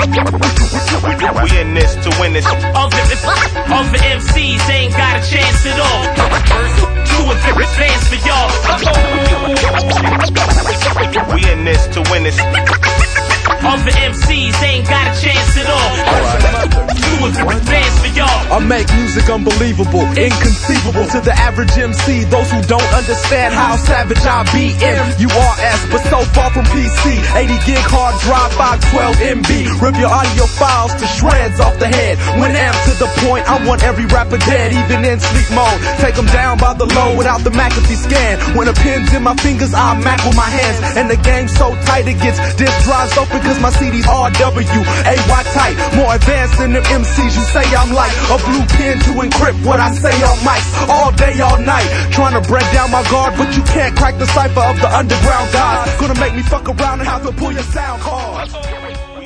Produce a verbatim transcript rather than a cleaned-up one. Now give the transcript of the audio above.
We in this to win this. Other M Cs ain't got a chance at all. Two advance for y'all. We in this to win this. Other M Cs ain't got a chance at all. Two advance for y'all. I make music unbelievable, inconceivable to the average M C. Those who don't understand how savage I be M U R S, but so far from P C. eighty gig hard drive, five twelve M B. Rip your audio files to shreds off the head. When amped to the point, I want every rapper dead, even in sleep mode. Take them down by the low without the McAfee scan. When a pen's in my fingers, I mac with my hands. And the game's so tight it gets disk drives open, cause my C D's R W A Y tight. More advanced than them M Cs you say I'm like. A blue pen to encrypt what I say on mics. All day, all night, trying to break down my guard, but you can't crack the cipher of the underground guys. Gonna make me fuck around and have to pull your sound card.